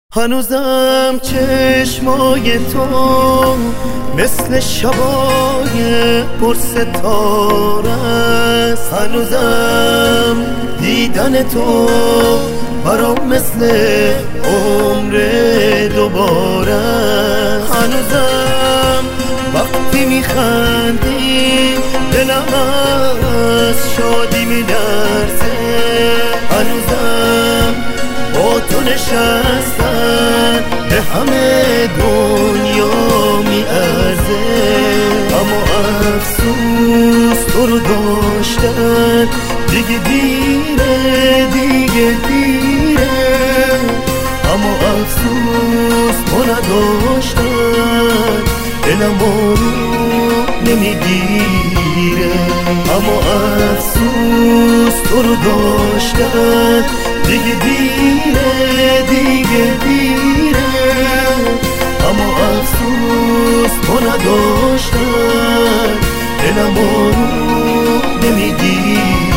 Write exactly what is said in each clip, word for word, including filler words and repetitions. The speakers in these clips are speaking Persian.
هنوزم چشمای تو مثل شبای پر ستاره است. هنوزم دیدن تو برام مثل عمر دوباره. هنوزم وقتی میخندی دلم از شادی میلرزه. هنوزم با تو نشستن به همه دنیا میارزه. اما افسوس تو رو داشتن دیگه دیره، دیگه دیره. اما افسوس تو نداشتن دلم رو نمیگیره. اما افسوس تو رو داشتن دیگه دیره، دیگه دیره. اما افسوس تو نداشتن دلم رو نمیگیره.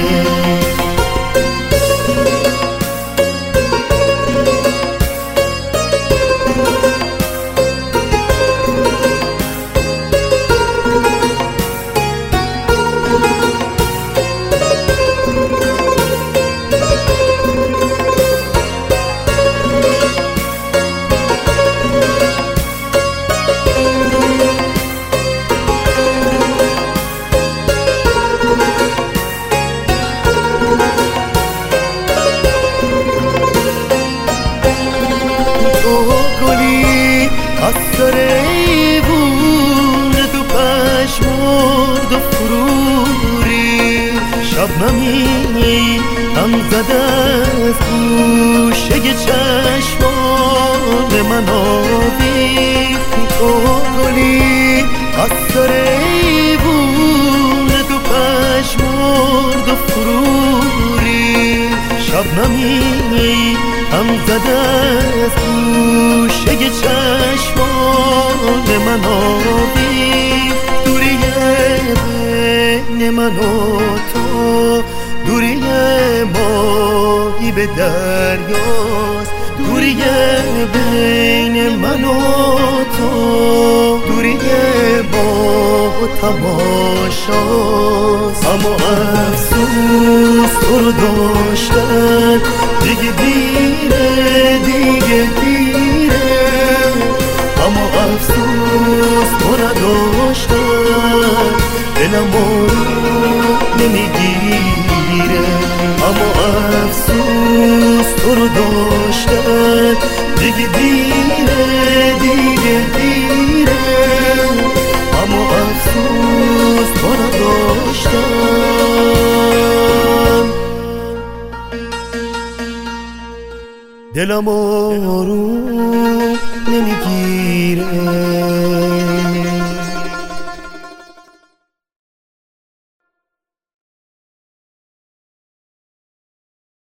از سر ایوون تو پشمرد و فروری. شبنمی هم زده از گوشه چشمان من آوی. تو گلی از سر ایوون تو پشمرد و فروری. شبنمی هم زده از گوشه چشمان من آبی. دوری بین من و تو دوری ماهی به دریاست. دوری بین من و تو دوری با تماشاست. اما افسوس تو رو داشتن دیگه دیره، دیگه دیره. اما افسوس تو نداشتن دلم رو نمیگیره. اما افسوس تو رو داشتن دیگه دیره، دیگه دیره. اما افسوس تو نداشتن دلم رو نمیگیره.